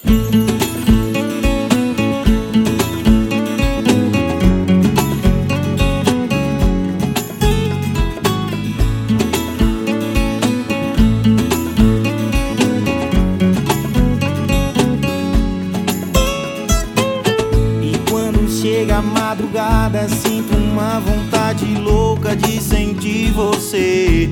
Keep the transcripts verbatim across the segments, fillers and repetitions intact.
Chega a madrugada, sinto uma vontade louca de sentir você.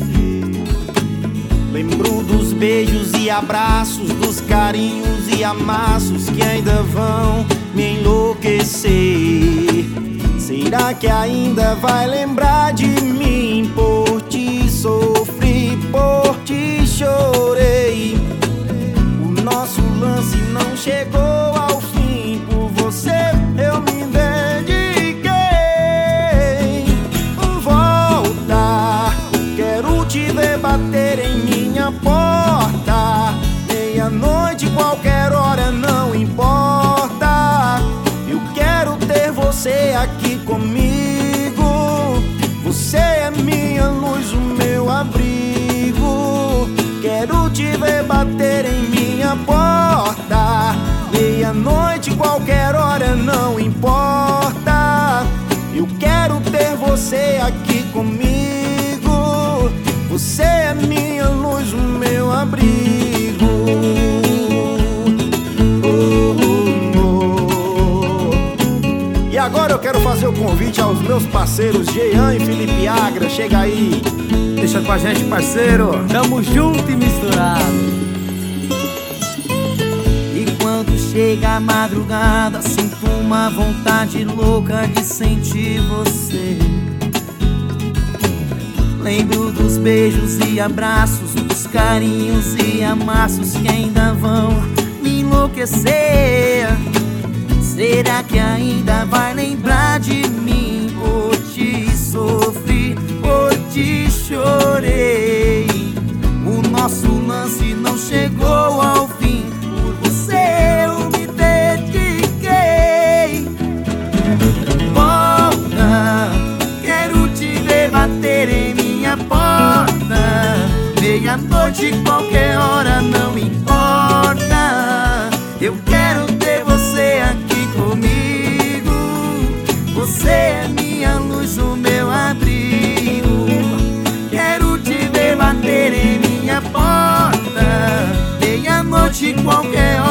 Lembro dos beijos e abraços, dos carinhos e amassos que ainda vão me enlouquecer. Será que ainda vai lembrar de mim? Por ti sofri, por ti chorei. O nosso lance não chegou ao fim, por você eu me dediquei. Volta, quero te ver bater em minha porta. Meia-noite, qualquer hora, não importa. Eu quero ter você aqui comigo. Você é minha luz, o meu abrigo. Quero te ver bater em minha porta. Meia-noite, qualquer hora, não importa. Eu quero ter você aqui comigo. Você é minha luz, o meu abrigo. Oh, oh, oh. E agora eu quero fazer o convite aos meus parceiros Jean e Felipe Agra. Chega aí. Deixa com a gente, parceiro. Tamo junto e misturado. Chega a madrugada, sinto uma vontade louca de sentir você. Lembro dos beijos e abraços, dos carinhos e amassos que ainda vão me enlouquecer. Será que ainda vai lembrar de mim? Por ti sofri, por ti chorei. O nosso lance não chegou ao fim, por você eu me dediquei. Volta, quero te ver bater em minha porta. Meia-noite, qualquer hora, não importa. Eu quero ter você aqui comigo. Você é minha luz, o meu abrigo. Quero te ver bater em minha porta. Meia-noite, qualquer hora,